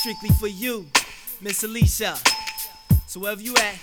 strictly for you, Miss Alicia. So wherever you at,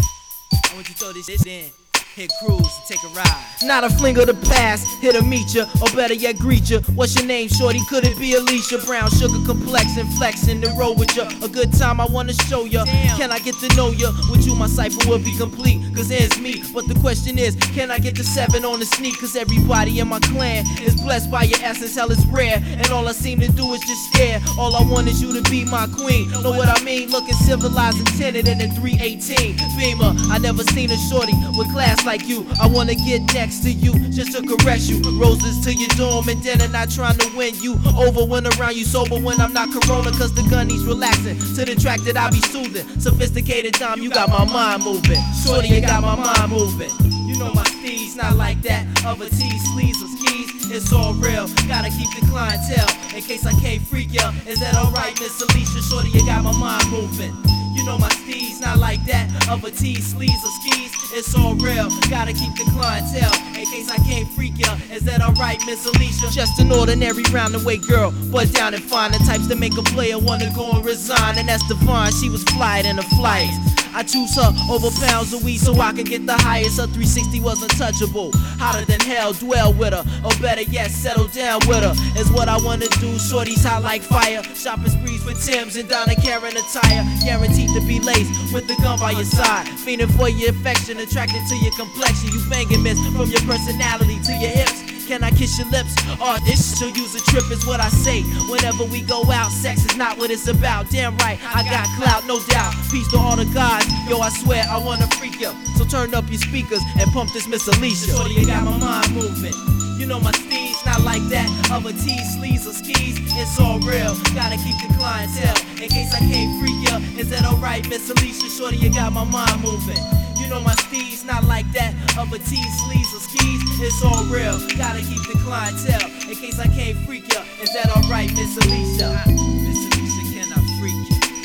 I want you to throw this shit in. Hit cruise and take a ride. Not a fling of the past, here to meet ya, or better yet greet ya. What's your name, shorty? Could it be Alicia? Brown sugar complexion, flexing to roll with ya. A good time I wanna show ya. Can I get to know ya? With you my cipher will be complete, cause it's me. But the question is, can I get the 7 on the sneak? Cause everybody in my clan is blessed by your essence, hell is rare. And all I seem to do is just stare. All I want is you to be my queen. Know what I mean? Looking civilized and tinted in a 318 Beamer. I never seen a shorty with class like you. I wanna get next to you, just to caress you. Roses to your dorm and dinner, not trying to win you over when around you sober when I'm not Corona. Cause the gunny's relaxing to the track that I be soothing. Sophisticated time, you got my mind moving. Shorty, you got my mind moving. You know my steez, not like that. Other tees, sleeves, or skis, it's all real. Gotta keep the clientele in case I can't freak ya. Is that alright, Miss Alicia? Shorty, you got my mind moving. You know my steez, not like that. Other tees, sleeves, or skis, it's all real. Gotta keep the clientele in case I can't freak ya. Is that alright, Miss Alicia? Just an ordinary round the way girl, but down and fine. The types that make a player wanna go and resign. And that's divine, she was flying in a flight. I choose her over pounds of weed so I can get the highest. Her 360 was untouchable, hotter than hell, dwell with her. Or better yet, settle down with her, is what I wanna do. Shorty's hot like fire, shopping sprees with Tim's and Donna Karen attire. Guaranteed to be laced with the gun by your side. Feeling for your affection, attracted to your complexion. You banging, miss, from your personality to your hips. Can I kiss your lips? Oh, this she'll use a trip is what I say. Whenever we go out, sex is not what it's about. Damn right, I got clout, no doubt. Peace to all the guys, yo, I swear I wanna freak ya. So turn up your speakers and pump this Miss Alicia. Shorty, you got my mind moving. You know my steez, not like that. Other tees, sleeves, or skis, it's all real. Gotta keep the clientele in case I can't freak ya. Is that alright, Miss Alicia? Shorty, you got my mind moving. You know my steez, not like that. Other tees, sleeves, or skis, it's all real. Gotta keep the clientele in case I can't freak ya. Is that alright, Miss Alicia? Miss Alicia, can I freak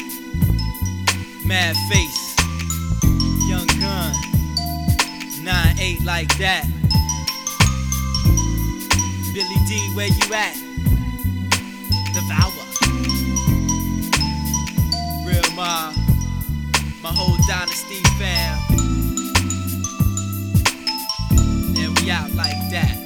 ya? Mad face, young gun, 9-8 like that. Billy D, where you at? Devour. Real my whole dynasty fam. And we out like that.